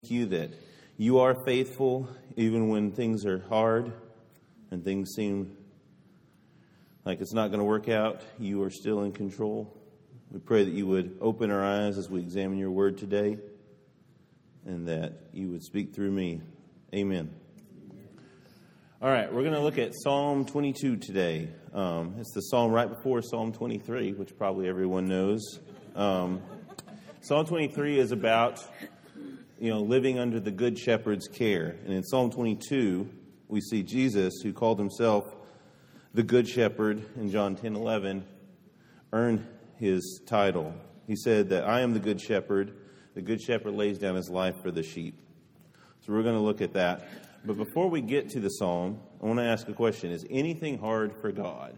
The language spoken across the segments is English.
You that you are faithful even when things are hard and things seem like it's not going to work out. You are still in control. We pray that you would open our eyes as we examine your word today and that you would speak through me. Amen. All right, we're going to look at Psalm 22 today. It's the psalm right before Psalm 23, which probably everyone knows. Psalm 23 is about living under the Good Shepherd's care. And in Psalm 22, we see Jesus, who called himself the Good Shepherd in John 10:11, earn his title. He said that I am the Good Shepherd. The Good Shepherd lays down his life for the sheep. So we're going to look at that. But before we get to the psalm, I want to ask a question. Is anything hard for God?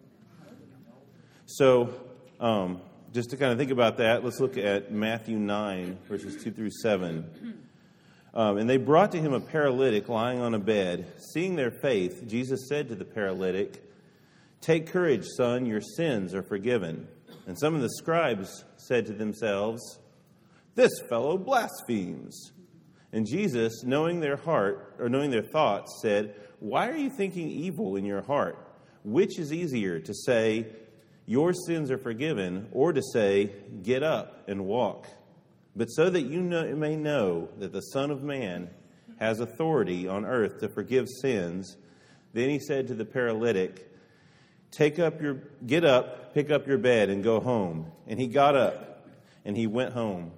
So, just to kind of think about that, let's look at Matthew 9, verses 2 through 7. And they brought to him a paralytic lying on a bed. Seeing their faith, Jesus said to the paralytic, "Take courage, son, your sins are forgiven." And some of the scribes said to themselves, "This fellow blasphemes." And Jesus, knowing their thoughts, said, "Why are you thinking evil in your heart? Which is easier, to say, 'Your sins are forgiven,' or to say, 'Get up and walk'? But so that you may know that the Son of Man has authority on earth to forgive sins." Then he said to the paralytic, "Get up, pick up your bed, and go home." And he got up, and he went home.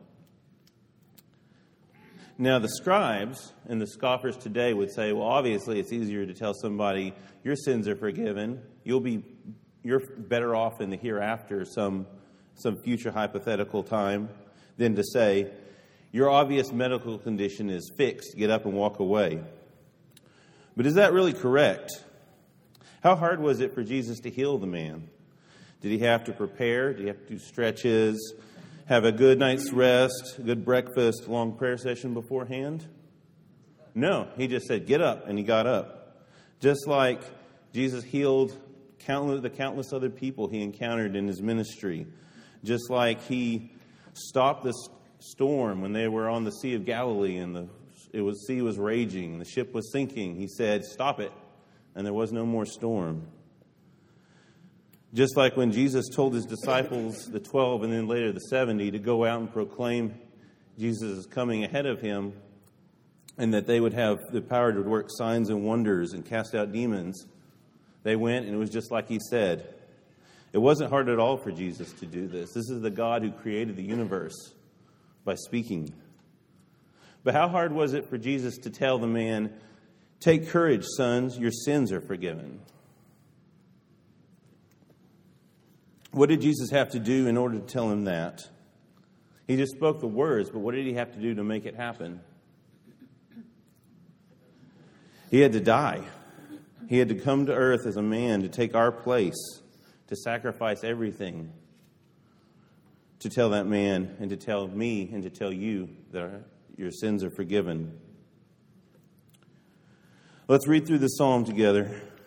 Now the scribes and the scoffers today would say, well, obviously it's easier to tell somebody your sins are forgiven. You're better off in the hereafter, some future hypothetical time, than to say your obvious medical condition is fixed. Get up and walk away. But is that really correct? How hard was it for Jesus to heal the man? Did he have to prepare? Did he have to do stretches? Have a good night's rest, a good breakfast, long prayer session beforehand? No, he just said, "Get up," and he got up. Just like Jesus healed the countless other people he encountered in his ministry. Just like he stopped the storm when they were on the Sea of Galilee and the sea was raging, the ship was sinking. He said, "Stop it," and there was no more storm. Just like when Jesus told his disciples, the 12 and then later the 70, to go out and proclaim Jesus is coming ahead of him and that they would have the power to work signs and wonders and cast out demons, they went and it was just like he said. It wasn't hard at all for Jesus to do this. This is the God who created the universe by speaking. But how hard was it for Jesus to tell the man, "Take courage, sons, your sins are forgiven"? What did Jesus have to do in order to tell him that? He just spoke the words, but what did he have to do to make it happen? He had to die. He had to come to earth as a man to take our place, to sacrifice everything, to tell that man and to tell me and to tell you that your sins are forgiven. Let's read through the psalm together,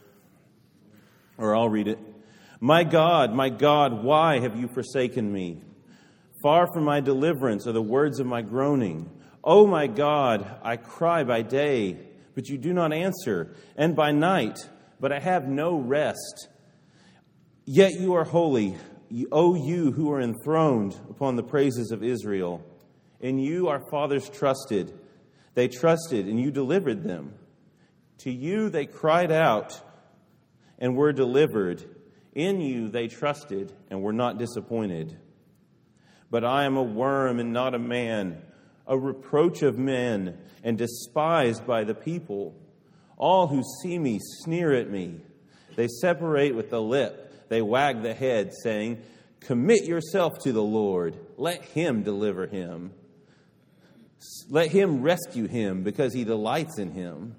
or I'll read it. My God, why have you forsaken me? Far from my deliverance are the words of my groaning. Oh, my God, I cry by day, but you do not answer, and by night, but I have no rest. Yet you are holy, O you who are enthroned upon the praises of Israel. In you our fathers trusted. They trusted, and you delivered them. To you they cried out and were delivered. In you they trusted and were not disappointed. But I am a worm and not a man, a reproach of men and despised by the people. All who see me sneer at me. They separate with the lip. They wag the head, saying, "Commit yourself to the Lord. Let him deliver him. Let him rescue him, because he delights in him."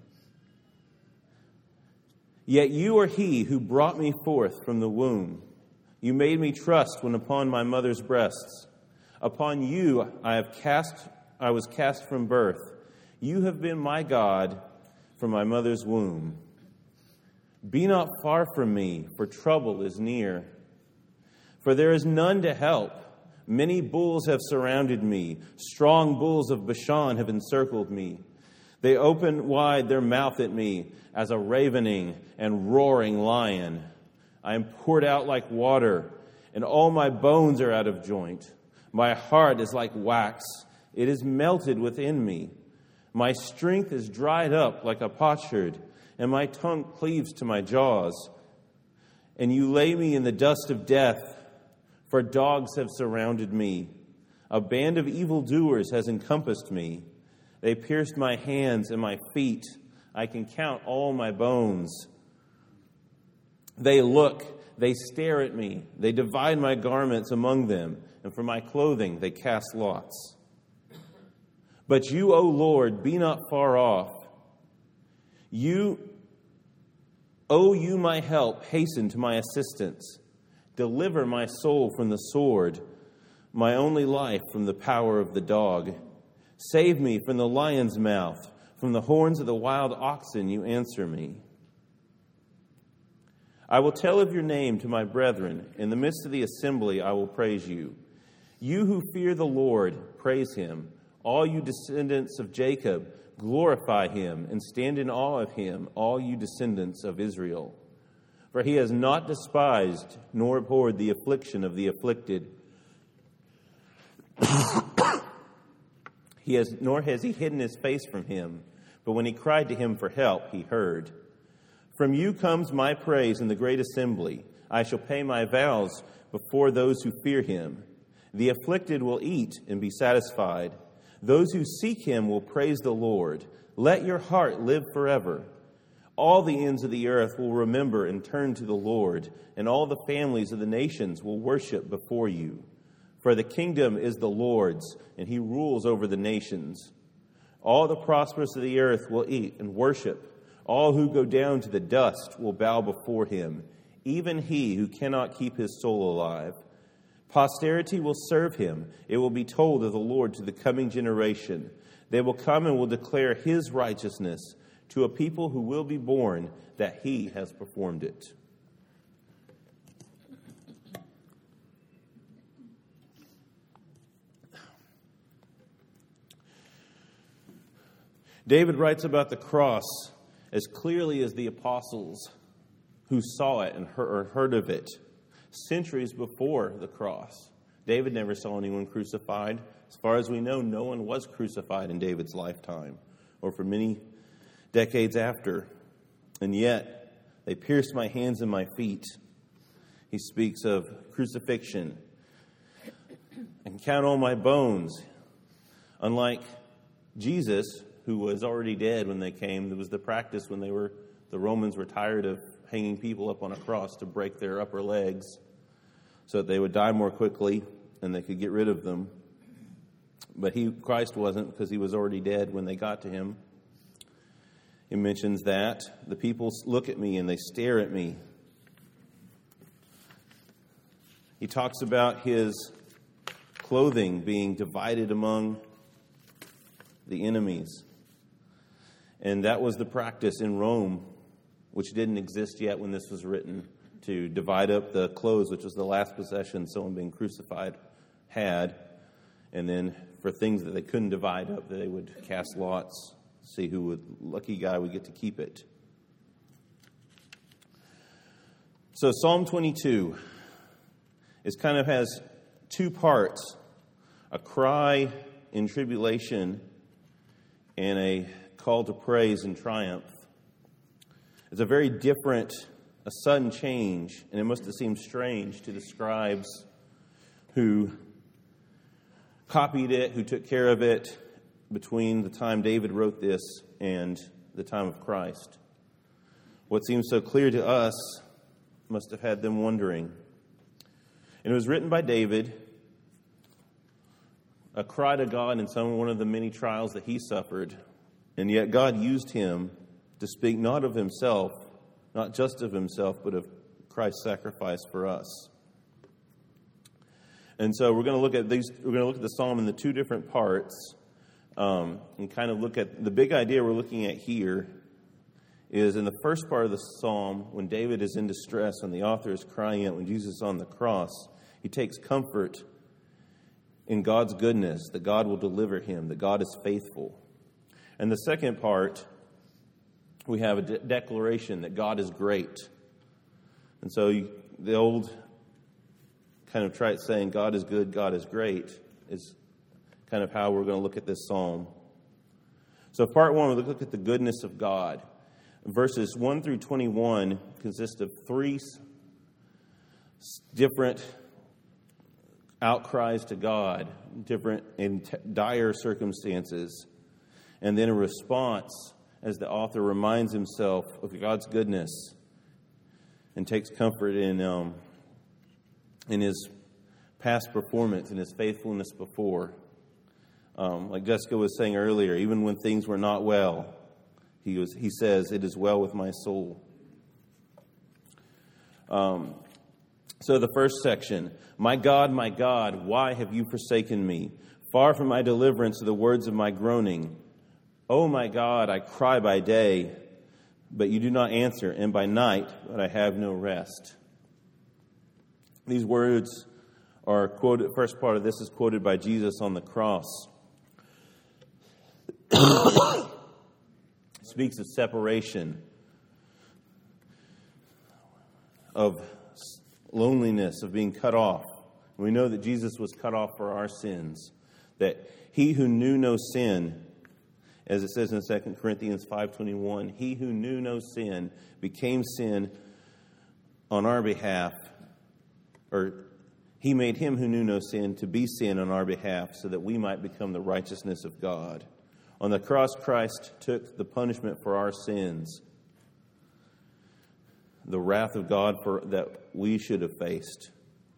Yet you are he who brought me forth from the womb. You made me trust when upon my mother's breasts. Upon you I was cast from birth. You have been my God from my mother's womb. Be not far from me, for trouble is near. For there is none to help. Many bulls have surrounded me. Strong bulls of Bashan have encircled me. They open wide their mouth at me as a ravening and roaring lion. I am poured out like water, and all my bones are out of joint. My heart is like wax. It is melted within me. My strength is dried up like a potsherd, and my tongue cleaves to my jaws. And you lay me in the dust of death, for dogs have surrounded me. A band of evildoers has encompassed me. They pierced my hands and my feet. I can count all my bones. They look, they stare at me. They divide my garments among them, and for my clothing they cast lots. But you, O Lord, be not far off. You, my help, hasten to my assistance. Deliver my soul from the sword, my only life from the power of the dog. Save me from the lion's mouth, from the horns of the wild oxen you answer me. I will tell of your name to my brethren. In the midst of the assembly I will praise you. You who fear the Lord, praise him. All you descendants of Jacob, glorify him and stand in awe of him, all you descendants of Israel. For he has not despised nor abhorred the affliction of the afflicted. Nor has he hidden his face from him. But when he cried to him for help, he heard. From you comes my praise in the great assembly. I shall pay my vows before those who fear him. The afflicted will eat and be satisfied. Those who seek him will praise the Lord. Let your heart live forever. All the ends of the earth will remember and turn to the Lord, and all the families of the nations will worship before you. For the kingdom is the Lord's, and he rules over the nations. All the prosperous of the earth will eat and worship. All who go down to the dust will bow before him, even he who cannot keep his soul alive. Posterity will serve him. It will be told of the Lord to the coming generation. They will come and will declare his righteousness to a people who will be born, that he has performed it. David writes about the cross as clearly as the apostles who saw it and heard of it centuries before the cross. David never saw anyone crucified. As far as we know, no one was crucified in David's lifetime or for many decades after. And yet, they pierced my hands and my feet. He speaks of crucifixion. And count all my bones. Unlike Jesus, who was already dead when they came, there was the practice when the Romans were tired of hanging people up on a cross to break their upper legs so that they would die more quickly and they could get rid of them. But Christ wasn't, because he was already dead when they got to him. He mentions that. The people look at me and they stare at me. He talks about his clothing being divided among the enemies. And that was the practice in Rome, which didn't exist yet when this was written, to divide up the clothes, which was the last possession someone being crucified had. And then for things that they couldn't divide up, they would cast lots, see who would, lucky guy would get to keep it. So Psalm 22 has two parts, a cry in tribulation and a call to praise and triumph. It's a very different, a sudden change, and it must have seemed strange to the scribes who copied it, who took care of it between the time David wrote this and the time of Christ. What seems so clear to us must have had them wondering. And it was written by David, a cry to God in one of the many trials that he suffered. And yet God used him to speak not of himself, not just of himself, but of Christ's sacrifice for us. And so we're going to look at these. We're going to look at the psalm in the two different parts, and kind of look at the big idea we're looking at here. Is in the first part of the psalm, when David is in distress, when the author is crying out, when Jesus is on the cross, he takes comfort in God's goodness, that God will deliver him, that God is faithful. And the second part, we have a declaration that God is great. And so the old kind of trite saying, God is good, God is great, is kind of how we're going to look at this psalm. So part one, we look at the goodness of God. Verses 1 through 21 consist of three different outcries to God, different in dire circumstances, and then a response as the author reminds himself of God's goodness and takes comfort in his past performance and his faithfulness before. Like Jessica was saying earlier, even when things were not well, he says, "It is well with my soul." So the first section, my God, why have you forsaken me? Far from my deliverance are the words of my groaning. Oh, my God, I cry by day, but you do not answer, and by night, but I have no rest. These words are quoted, first part of this is quoted by Jesus on the cross. Speaks of separation, of loneliness, of being cut off. We know that Jesus was cut off for our sins, that he who knew no sin, as it says in 2 Corinthians 5:21, he who knew no sin became sin on our behalf, or he made him who knew no sin to be sin on our behalf so that we might become the righteousness of God. On the cross, Christ took the punishment for our sins, the wrath of God that we should have faced.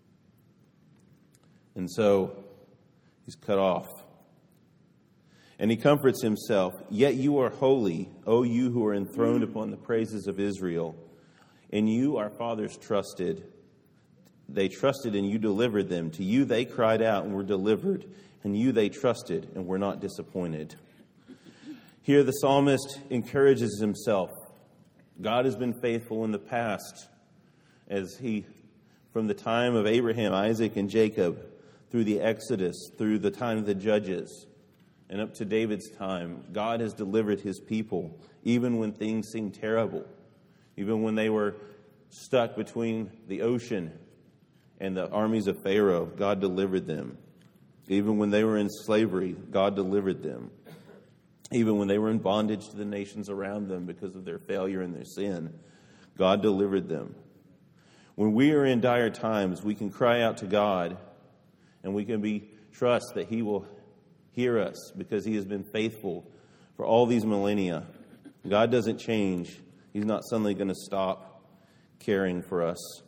And so, he's cut off. And he comforts himself, yet you are holy, O you who are enthroned upon the praises of Israel. In you our fathers trusted. They trusted and you delivered them. To you they cried out and were delivered. And you they trusted and were not disappointed. Here the psalmist encourages himself. God has been faithful in the past, as he, from the time of Abraham, Isaac, and Jacob, through the Exodus, through the time of the Judges, and up to David's time, God has delivered his people, even when things seemed terrible, even when they were stuck between the ocean and the armies of Pharaoh. God delivered them. Even when they were in slavery, God delivered them. Even when they were in bondage to the nations around them because of their failure and their sin, God delivered them. When we are in dire times, we can cry out to God, and we can trust that he will hear us because he has been faithful for all these millennia. God doesn't change. He's not suddenly going to stop caring for us.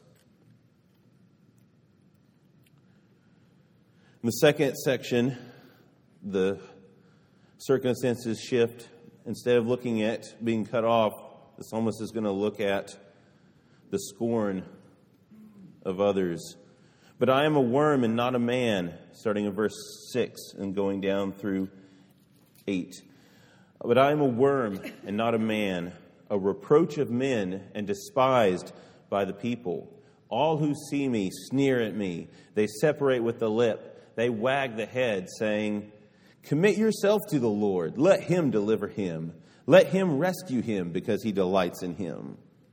In the second section, the circumstances shift. Instead of looking at being cut off, the psalmist is going to look at the scorn of others. But I am a worm and not a man, starting in verse 6 and going down through 8. But I am a worm and not a man, a reproach of men and despised by the people. All who see me sneer at me. They separate with the lip. They wag the head, saying, commit yourself to the Lord. Let him deliver him. Let him rescue him because he delights in him.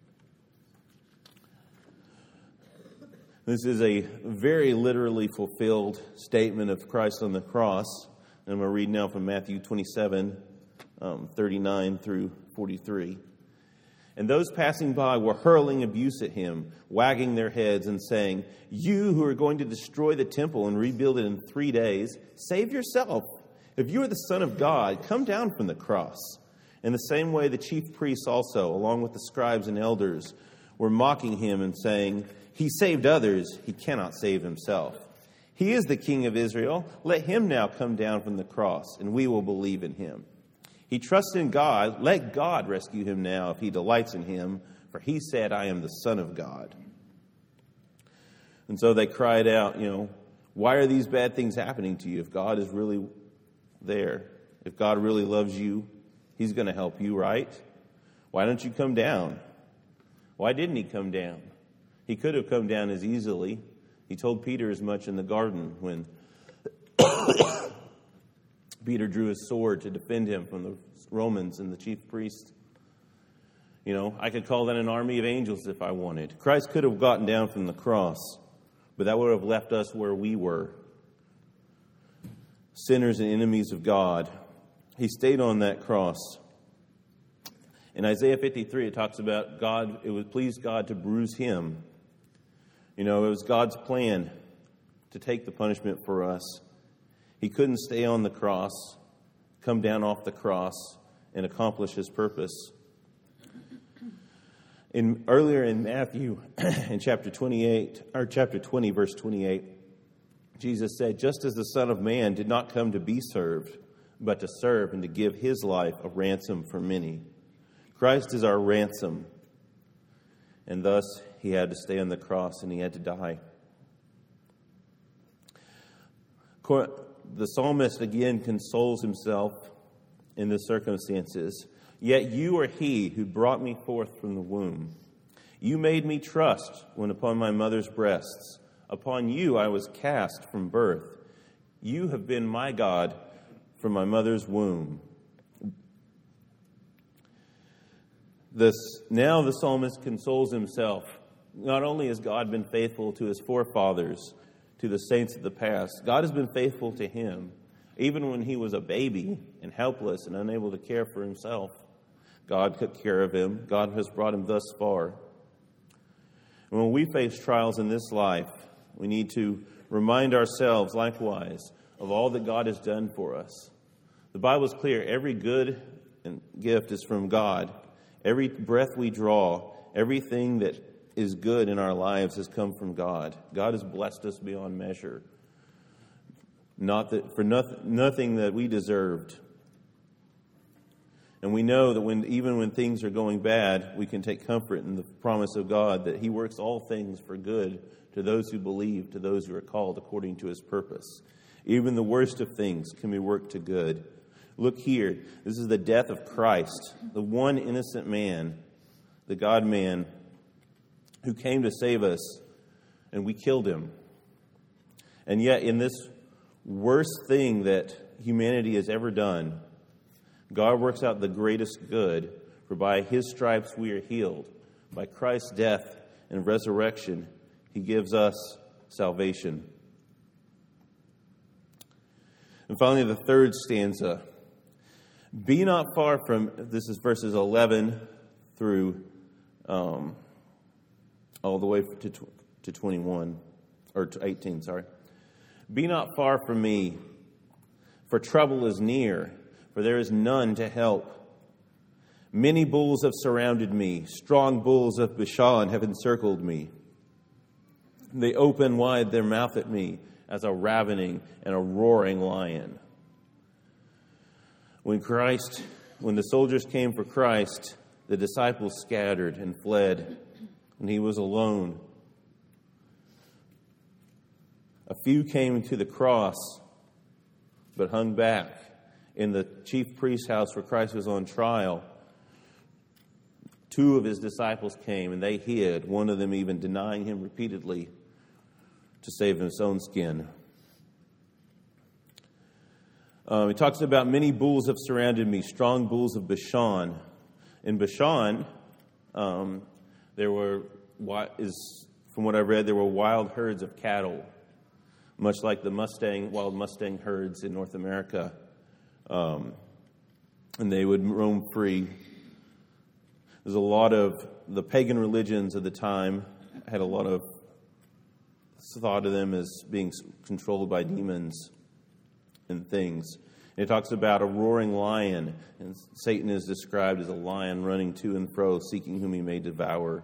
This is a very literally fulfilled statement of Christ on the cross. And I'm going to read now from Matthew 27, 39 through 43. And those passing by were hurling abuse at him, wagging their heads and saying, you who are going to destroy the temple and rebuild it in 3 days, save yourself. If you are the Son of God, come down from the cross. In the same way, the chief priests also, along with the scribes and elders, were mocking him and saying, he saved others, he cannot save himself. He is the King of Israel. Let him now come down from the cross, and we will believe in him. He trusts in God. Let God rescue him now if he delights in him, for he said, I am the Son of God. And so they cried out, why are these bad things happening to you? If God is really there, if God really loves you, he's going to help you, right? Why don't you come down? Why didn't he come down? He could have come down as easily. He told Peter as much in the garden when Peter drew his sword to defend him from the Romans and the chief priests. I could call that an army of angels if I wanted. Christ could have gotten down from the cross, but that would have left us where we were, sinners and enemies of God. He stayed on that cross. In Isaiah 53, it talks about God, it would please God to bruise him. It was God's plan to take the punishment for us. He couldn't stay on the cross, come down off the cross, and accomplish his purpose. Earlier in Matthew, in chapter 20, verse 28, Jesus said, "Just as the Son of Man did not come to be served, but to serve and to give his life a ransom for many." Christ is our ransom, and thus he had to stay on the cross and he had to die. The psalmist again consoles himself in the circumstances. "Yet you are he who brought me forth from the womb. You made me trust when upon my mother's breasts. Upon you I was cast from birth. You have been my God from my mother's womb." Now the psalmist consoles himself. Not only has God been faithful to his forefathers, to the saints of the past, God has been faithful to him. Even when he was a baby and helpless and unable to care for himself, God took care of him. God has brought him thus far. And when we face trials in this life, we need to remind ourselves likewise of all that God has done for us. The Bible is clear. Every good gift is from God. Every breath we draw, everything that is good in our lives has come from God. God has blessed us beyond measure. Nothing that we deserved. And we know that even when things are going bad, we can take comfort in the promise of God that he works all things for good to those who believe, to those who are called according to his purpose. Even the worst of things can be worked to good. Look here. This is the death of Christ, the one innocent man, the God-man, who came to save us, and we killed him. And yet, in this worst thing that humanity has ever done, God works out the greatest good, for by his stripes we are healed. By Christ's death and resurrection, he gives us salvation. And finally, the third stanza. Be not far from, this is verses 11 through all the way to 21, or to 18, sorry. Be not far from me, for trouble is near, for there is none to help. Many bulls have surrounded me, strong bulls of Bashan have encircled me. They open wide their mouth at me as a ravening and a roaring lion. When the soldiers came for Christ, the disciples scattered and fled, and he was alone. A few came to the cross, but hung back. In the chief priest's house where Christ was on trial, 2 of his disciples came, and they hid, one of them even denying him repeatedly to save his own skin. He talks about many bulls have surrounded me, strong bulls of Bashan. In Bashan, there were, from what I've read, there were wild herds of cattle, much like the wild Mustang herds in North America. And they would roam free. There's a lot of the pagan religions of the time had a lot of thought of them as being controlled by demons and things. And it talks about a roaring lion, and Satan is described as a lion running to and fro, seeking whom he may devour.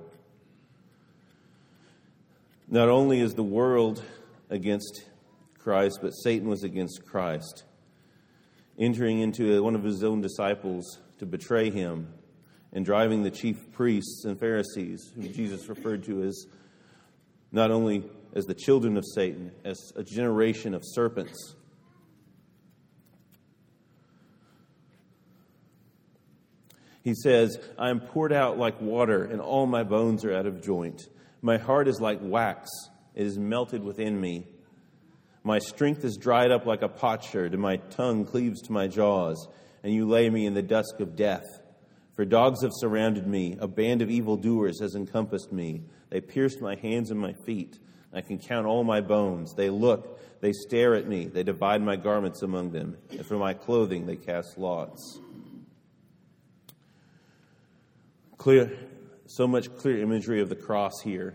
Not only is the world against Christ, but Satan was against Christ, entering into one of his own disciples to betray him and driving the chief priests and Pharisees, whom Jesus referred to as not only as the children of Satan, as a generation of serpents. He says, I am poured out like water, and all my bones are out of joint. My heart is like wax. It is melted within me. My strength is dried up like a potsherd, and my tongue cleaves to my jaws, and you lay me in the dusk of death. For dogs have surrounded me, a band of evildoers has encompassed me. They pierced my hands and my feet. I can count all my bones. They look, they stare at me, they divide my garments among them, and for my clothing they cast lots. So much clear imagery of the cross here.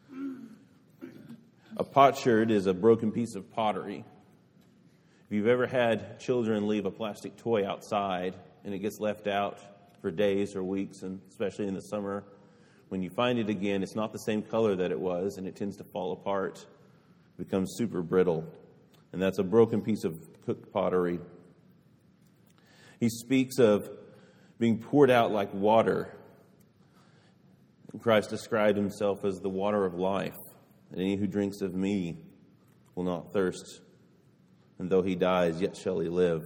A potsherd is a broken piece of pottery. If you've ever had children leave a plastic toy outside and it gets left out for days or weeks, and especially in the summer, when you find it again, it's not the same color that it was, and it tends to fall apart, it becomes super brittle. And that's a broken piece of cooked pottery. He speaks of being poured out like water. Christ described himself as the water of life. And any who drinks of me will not thirst. And though he dies, yet shall he live.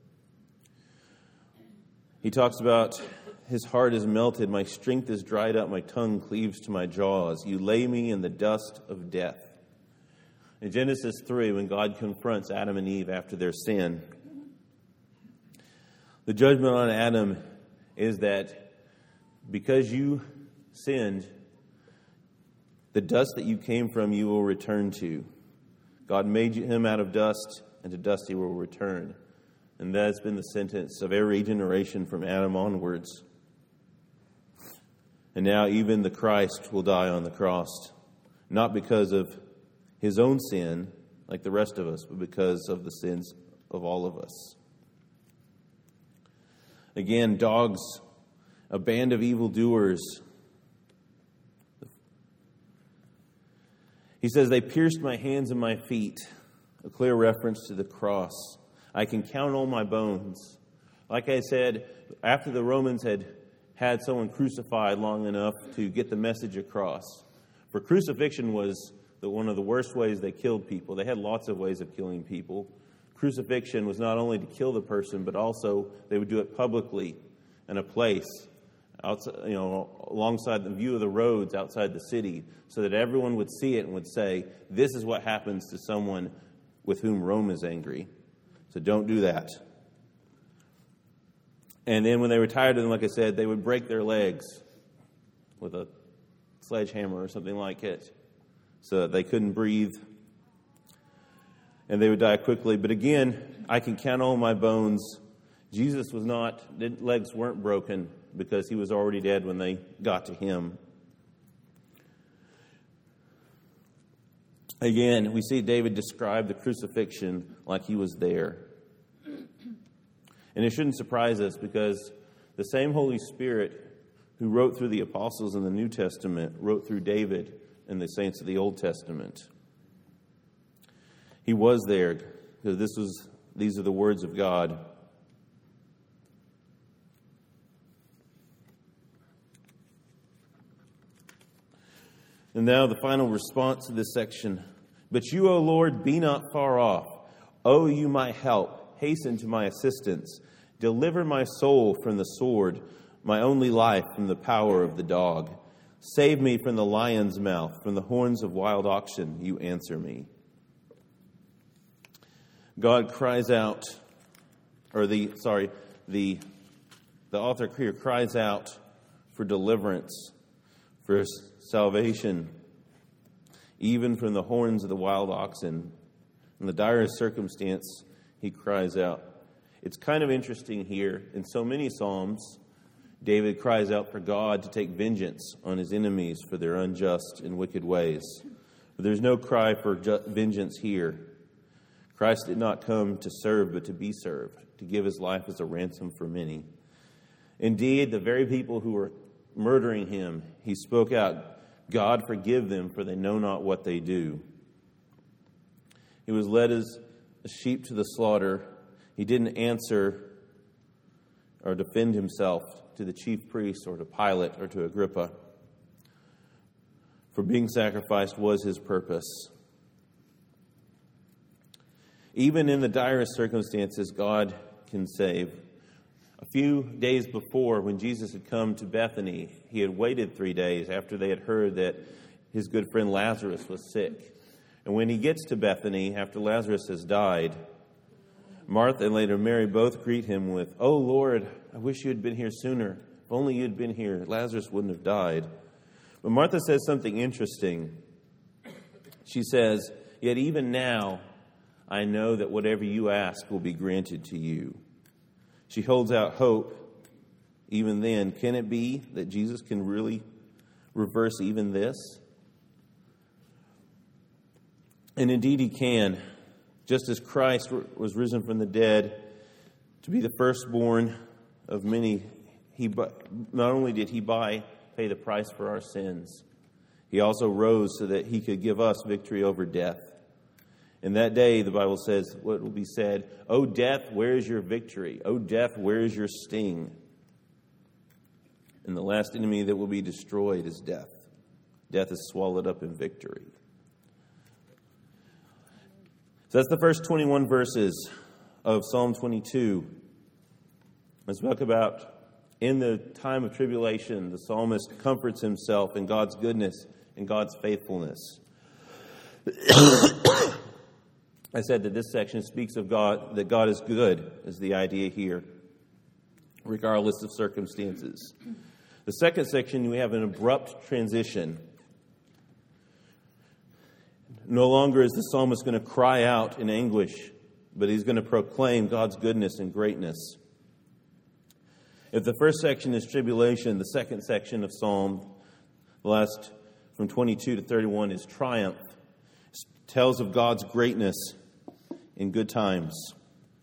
He talks about his heart is melted, my strength is dried up, my tongue cleaves to my jaws. You lay me in the dust of death. In Genesis 3, when God confronts Adam and Eve after their sin, the judgment on Adam is that because you sinned, the dust that you came from you will return to. God made him out of dust, and to dust he will return. And that has been the sentence of every generation from Adam onwards. And now even the Christ will die on the cross, not because of his own sin, like the rest of us, but because of the sins of all of us. Again, dogs, a band of evildoers. He says, they pierced my hands and my feet, a clear reference to the cross. I can count all my bones. Like I said, after the Romans had someone crucified long enough to get the message across. For crucifixion was one of the worst ways they killed people. They had lots of ways of killing people. Crucifixion was not only to kill the person, but also they would do it publicly in a place, outside, alongside the view of the roads outside the city, so that everyone would see it and would say, this is what happens to someone with whom Rome is angry. So don't do that. And then when they were tired of them, like I said, they would break their legs with a sledgehammer or something like it so that they couldn't breathe. And they would die quickly. But again, I can count all my bones. Jesus legs weren't broken because he was already dead when they got to him. Again, we see David describe the crucifixion like he was there. And it shouldn't surprise us because the same Holy Spirit who wrote through the apostles in the New Testament wrote through David and the saints of the Old Testament. He was there because these are the words of God. And now the final response to this section. But you, O Lord, be not far off. O you my help, hasten to my assistance. Deliver my soul from the sword, my only life from the power of the dog. Save me from the lion's mouth, from the horns of wild oxen, you answer me. God cries out, the author here cries out for deliverance, for salvation, even from the horns of the wild oxen. In the direst circumstance, he cries out. It's kind of interesting here. In so many Psalms, David cries out for God to take vengeance on his enemies for their unjust and wicked ways. But there's no cry for vengeance here. Christ did not come to serve, but to be served, to give his life as a ransom for many. Indeed, the very people who were murdering him, he spoke out, God, forgive them, for they know not what they do. He was led as a sheep to the slaughter. He didn't answer or defend himself to the chief priests or to Pilate or to Agrippa. For being sacrificed was his purpose. Even in the direst circumstances, God can save. A few days before, when Jesus had come to Bethany, he had waited 3 days after they had heard that his good friend Lazarus was sick. And when he gets to Bethany, after Lazarus has died, Martha and later Mary both greet him with, "Oh, Lord, I wish you had been here sooner. If only you had been here, Lazarus wouldn't have died." But Martha says something interesting. She says, "Yet even now, I know that whatever you ask will be granted to you." She holds out hope. Even then, can it be that Jesus can really reverse even this? And indeed he can. Just as Christ was risen from the dead to be the firstborn of many, not only did he pay the price for our sins, he also rose so that he could give us victory over death. And that day, the Bible says, what will be said, "O death, where is your victory? O death, where is your sting?" And the last enemy that will be destroyed is death. Death is swallowed up in victory. So that's the first 21 verses of Psalm 22. Let's talk about, in the time of tribulation, the psalmist comforts himself in God's goodness and God's faithfulness. I said that this section speaks of God, that God is good, is the idea here, regardless of circumstances. The second section, we have an abrupt transition. No longer is the psalmist going to cry out in anguish, but he's going to proclaim God's goodness and greatness. If the first section is tribulation, the second section of Psalm, the last from 22 to 31, is triumph. It tells of God's greatness in good times.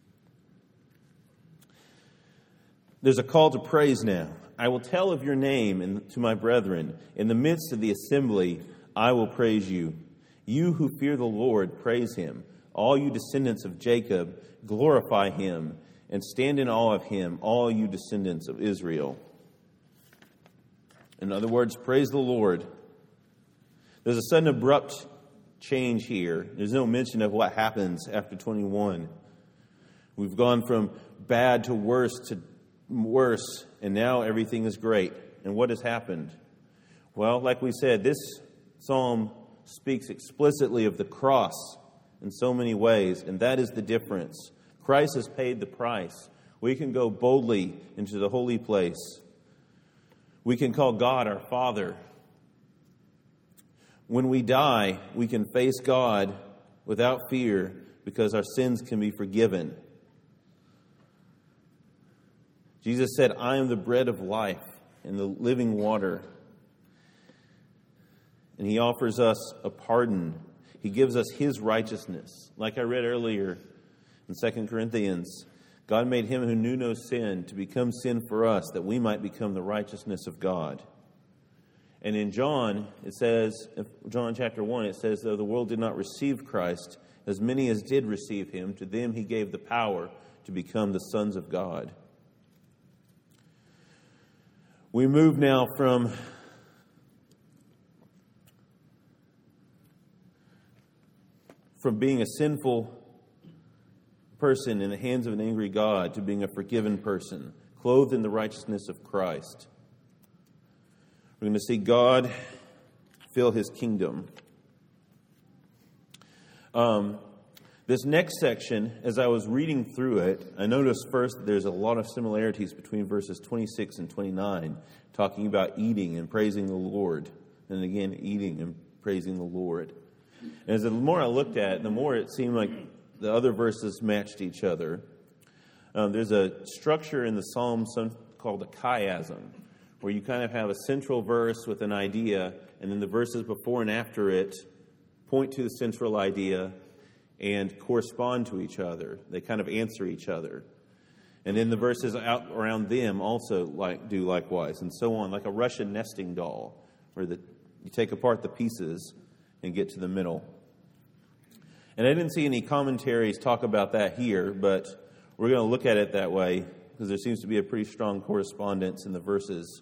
There's a call to praise now. "I will tell of your name to my brethren. In the midst of the assembly, I will praise you. You who fear the Lord, praise him. All you descendants of Jacob, glorify him, and stand in awe of him, all you descendants of Israel." In other words, praise the Lord. There's a sudden abrupt change here. There's no mention of what happens after 21. We've gone from bad to worse, and now everything is great. And what has happened? Well, like we said, this psalm speaks explicitly of the cross in so many ways, and that is the difference. Christ has paid the price. We can go boldly into the holy place. We can call God our Father. When we die, we can face God without fear because our sins can be forgiven. Jesus said, "I am the bread of life and the living water." And he offers us a pardon. He gives us his righteousness. Like I read earlier in 2 Corinthians, God made him who knew no sin to become sin for us, that we might become the righteousness of God. And in John, it says, John chapter 1, it says, "Though the world did not receive Christ, as many as did receive him, to them he gave the power to become the sons of God." We move now from being a sinful person in the hands of an angry God to being a forgiven person, clothed in the righteousness of Christ. We're going to see God fill his kingdom. This next section, as I was reading through it, I noticed first that there's a lot of similarities between verses 26 and 29, talking about eating and praising the Lord. And again, eating and praising the Lord. And as the more I looked at it, the more it seemed like the other verses matched each other. There's a structure in the Psalms called a chiasm, where you kind of have a central verse with an idea, and then the verses before and after it point to the central idea and correspond to each other. They kind of answer each other. And then the verses out around them also do likewise, and so on, like a Russian nesting doll, where you take apart the pieces and get to the middle. And I didn't see any commentaries talk about that here, but we're going to look at it that way because there seems to be a pretty strong correspondence in the verses.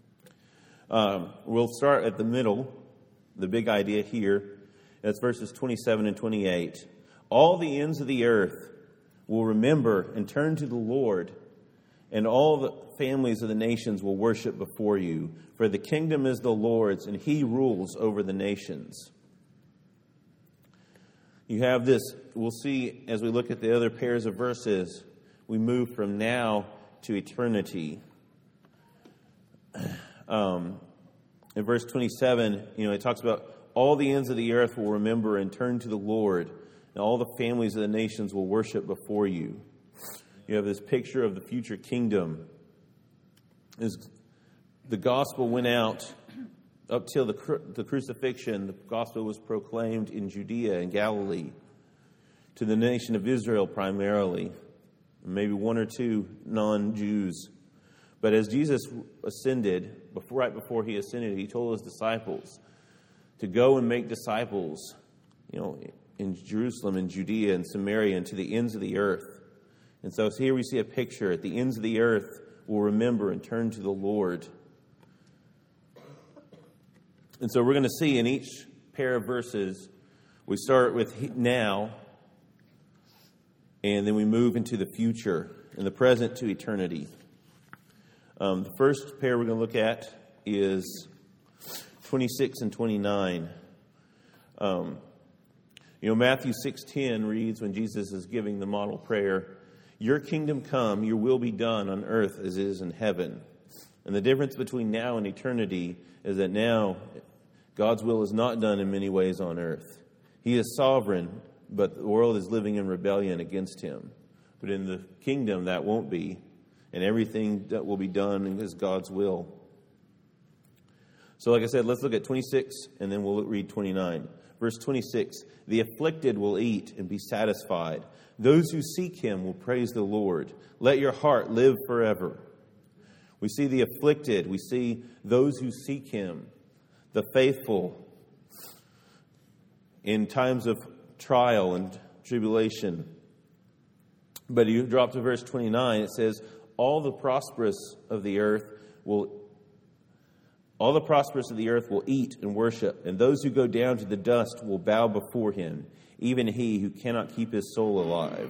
We'll start at the middle, the big idea here. That's verses 27 and 28. "All the ends of the earth will remember and turn to the Lord, and all the families of the nations will worship before you. For the kingdom is the Lord's, and he rules over the nations." You have this, we'll see as we look at the other pairs of verses, we move from now to eternity. In verse 27, it talks about all the ends of the earth will remember and turn to the Lord, and all the families of the nations will worship before you. You have this picture of the future kingdom. As the gospel went out up till the crucifixion, the gospel was proclaimed in Judea and Galilee to the nation of Israel primarily, maybe one or two non-Jews. But as Jesus ascended, right before he ascended, he told his disciples to go and make disciples, in Jerusalem and Judea and Samaria and to the ends of the earth. And so here we see a picture. At the ends of the earth will remember and turn to the Lord. And so we're going to see in each pair of verses, we start with now, and then we move into the future, and the present to eternity. The first pair we're going to look at is 26 and 29. Matthew 6:10 reads, when Jesus is giving the model prayer, "Your kingdom come, your will be done on earth as it is in heaven." And the difference between now and eternity is that now God's will is not done in many ways on earth. He is sovereign, but the world is living in rebellion against him. But in the kingdom, that won't be. And everything that will be done is God's will. So like I said, let's look at 26 and then we'll read 29. Verse 26, "The afflicted will eat and be satisfied. Those who seek him will praise the Lord. Let your heart live forever." We see the afflicted. We see those who seek him, the faithful, in times of trial and tribulation. But you drop to verse 29, it says, all the prosperous of the earth will eat and worship, and those who go down to the dust will bow before him, even he who cannot keep his soul alive.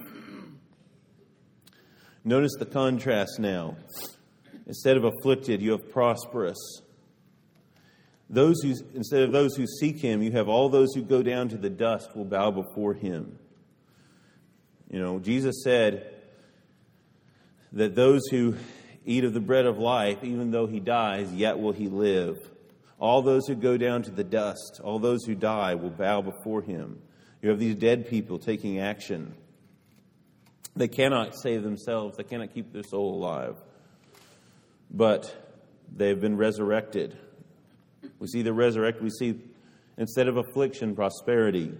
Notice the contrast now. Instead of afflicted, you have prosperous. Instead of those who seek him, you have all those who go down to the dust will bow before him. Jesus said that those who eat of the bread of life, even though he dies, yet will he live. All those who go down to the dust, all those who die will bow before him. You have these dead people taking action. They cannot save themselves. They cannot keep their soul alive. But they've been resurrected. We see the resurrected. We see, instead of affliction, prosperity.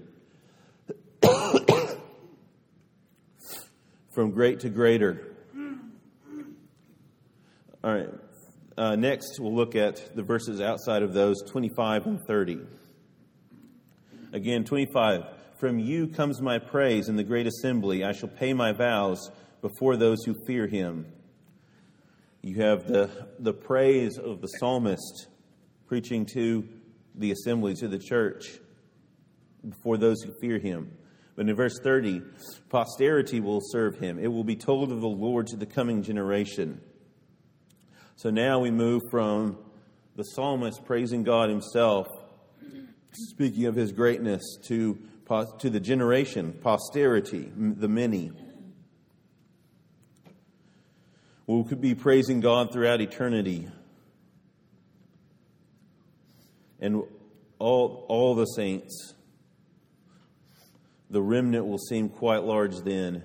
From great to greater. All right. Next, we'll look at the verses outside of those, 25 and 30. Again, 25. "From you comes my praise in the great assembly. I shall pay my vows before those who fear him." You have the praise of the psalmist preaching to the assembly, to the church, before those who fear him. But in verse 30, "Posterity will serve him. It will be told of the Lord to the coming generation." So now we move from the psalmist praising God himself, speaking of his greatness, to the generation, posterity, the many. We could be praising God throughout eternity. And all the saints, the remnant will seem quite large then.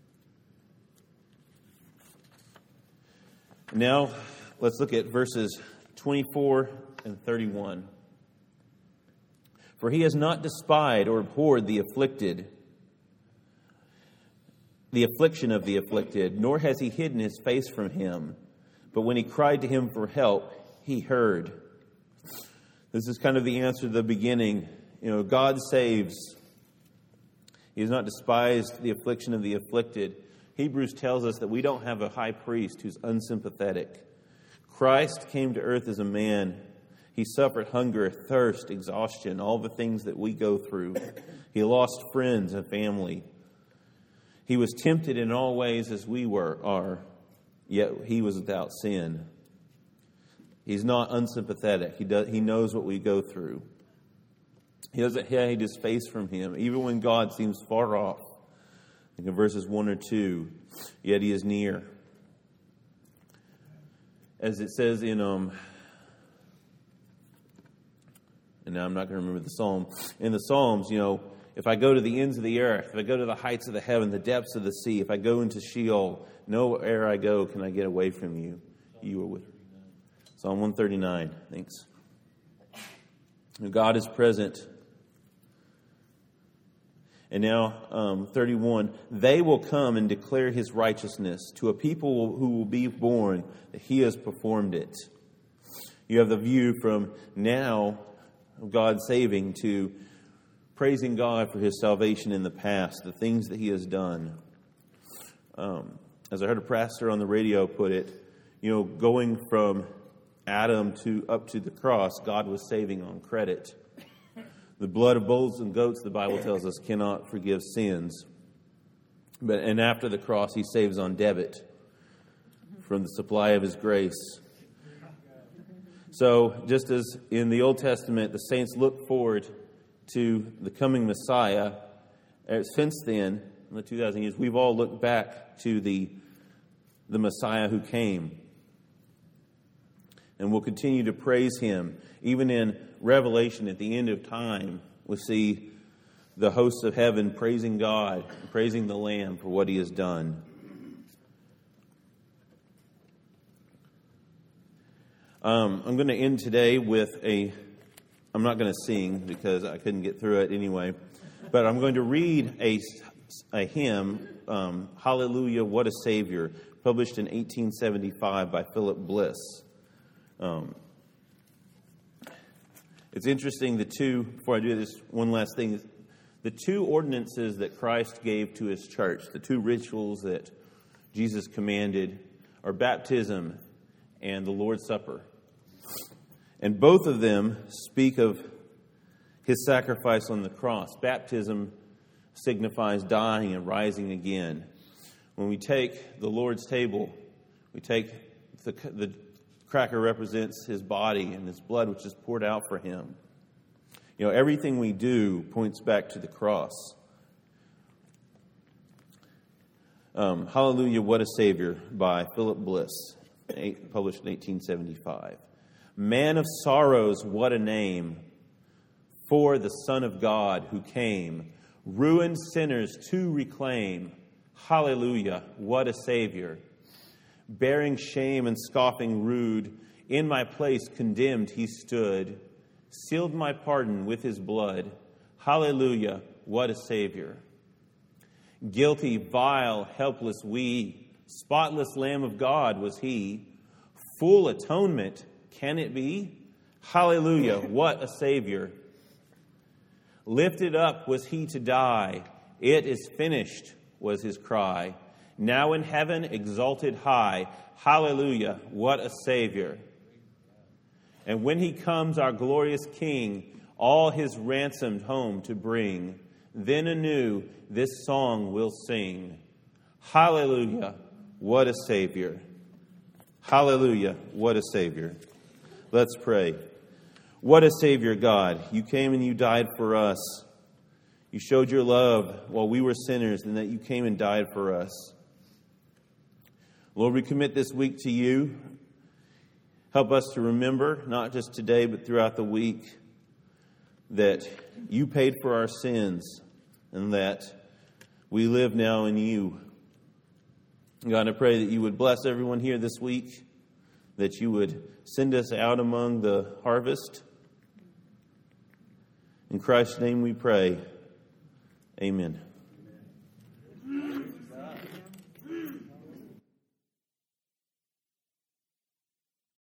Now, let's look at verses 24 and 31. "For he has not despised or abhorred the affliction of the afflicted, nor has he hidden his face from him. But when he cried to him for help, he heard." This is kind of the answer to the beginning. God saves. He has not despised the affliction of the afflicted. Hebrews tells us that we don't have a high priest who's unsympathetic. Christ came to earth as a man. He suffered hunger, thirst, exhaustion, all the things that we go through. He lost friends and family. He was tempted in all ways as we are, yet he was without sin. He's not unsympathetic. He knows what we go through. He doesn't hide his face from him, even when God seems far off. Like in verses 1 or 2, yet he is near. As it says in, and now I'm not going to remember the psalm. In the Psalms, if I go to the ends of the earth, if I go to the heights of the heaven, the depths of the sea, if I go into Sheol, nowhere I go can I get away from you. You are with me. Psalm 139. Thanks. God is present. And now, 31. They will come and declare his righteousness to a people who will be born, that he has performed it. You have the view from now of God saving to praising God for his salvation in the past, the things that he has done. As I heard a pastor on the radio put it, going from Adam up to the cross, God was saving on credit. The blood of bulls and goats, the Bible tells us, cannot forgive sins. And after the cross, he saves on debit from the supply of his grace. So, just as in the Old Testament, the saints look forward to the coming Messiah, since then, in the 2,000 years, we've all looked back to the Messiah who came. And we'll continue to praise him. Even in Revelation, at the end of time, we see the hosts of heaven praising God, praising the Lamb for what he has done. I'm going to end today with I'm not going to sing because I couldn't get through it anyway, but I'm going to read a hymn, Hallelujah, What a Savior, published in 1875 by Philip Bliss. It's interesting, before I do this, one last thing, the two ordinances that Christ gave to his church, the two rituals that Jesus commanded, are baptism and the Lord's Supper. And both of them speak of his sacrifice on the cross. Baptism signifies dying and rising again. When we take the Lord's table, we take the cracker represents his body and his blood, which is poured out for him. Everything we do points back to the cross. Hallelujah, What a Savior by Philip Bliss, published in 1875. Man of sorrows, what a name for the Son of God who came, ruined sinners to reclaim. Hallelujah, what a Savior. Bearing shame and scoffing rude, in my place condemned he stood, sealed my pardon with his blood. Hallelujah, what a Savior. Guilty, vile, helpless we, spotless Lamb of God was he. Full atonement, can it be? Hallelujah, what a Savior. Lifted up was he to die. It is finished, was his cry. Now in heaven, exalted high. Hallelujah, what a Savior. And when he comes, our glorious King, all his ransomed home to bring, then anew this song we'll sing. Hallelujah, what a Savior. Hallelujah, what a Savior. Let's pray. What a Savior, God. You came and you died for us. You showed your love while we were sinners, and that you came and died for us. Lord, we commit this week to you. Help us to remember, not just today, but throughout the week, that you paid for our sins and that we live now in you. God, I pray that you would bless everyone here this week, that you would send us out among the harvest. In Christ's name we pray. Amen.